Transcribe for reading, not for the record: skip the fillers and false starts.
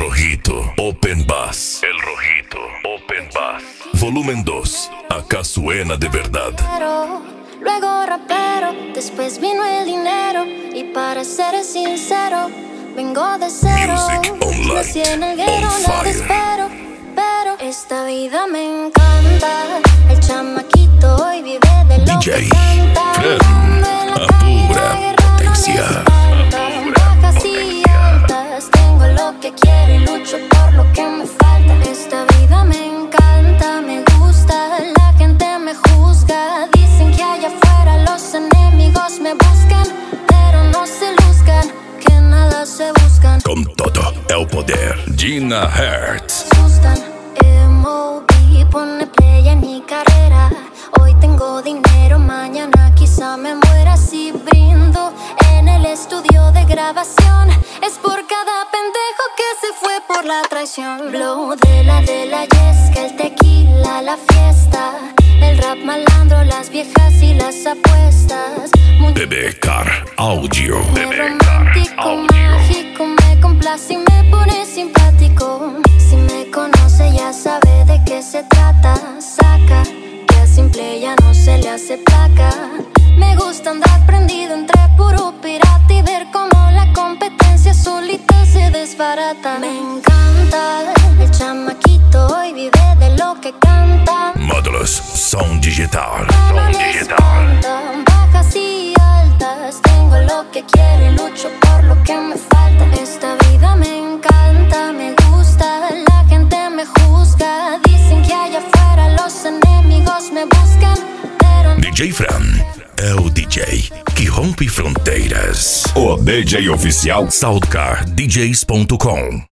Rojito Open Bass. El Rojito Open Bass. Volumen 2. Acá suena de verdad. Luego rapero, después vino el dinero. Y para ser sincero, vengo de cero. Music on Nací en el light, guero, on nada fire. espero. Pero esta vida me encanta. El chamaquito hoy vive de lo DJ que canta. Fred, En la a calle, pura la guerra no me potencia. espanta. Bajas y altas, tengo lo que quiero y lucho por lo que me falta. Esta vida me encanta, me gusta, la gente me juzga. Dicen que allá afuera los enemigos me buscan, pero no se luzcan, que nada se buscan. Con todo el poder. Gina Hertz. Asustan. MOB pone play en mi carrera. Hoy tengo dinero, mañana quizá me muera. Si brindo en el estudio de grabación, es por cada pendejo que se fue por la traición. Blow de la yesca, el tequila, la fiesta, el rap malandro, las viejas y las apuestas. Bebé Car Audio. Romántico, mágico, me complace y me pone simpático. Si me conoce ya sabe de qué se trata. Saca, que a simple ya no se le hace placa. Me gusta andar prendido entre puro pirata y ver cómo la competencia solita se desbarata. Me encanta, el chamaquito hoy vive de lo que canta. Módulos Sound Digital. Nada me espanta, bajas y altas, tengo lo que quiero y lucho por lo que me falta. Esta vida me encanta, me gusta, la gente me juzga. Dicen que allá afuera los enemigos me buscan, pero DJ Fran é o DJ que rompe fronteiras. O DJ oficial SoundCardDJs.com.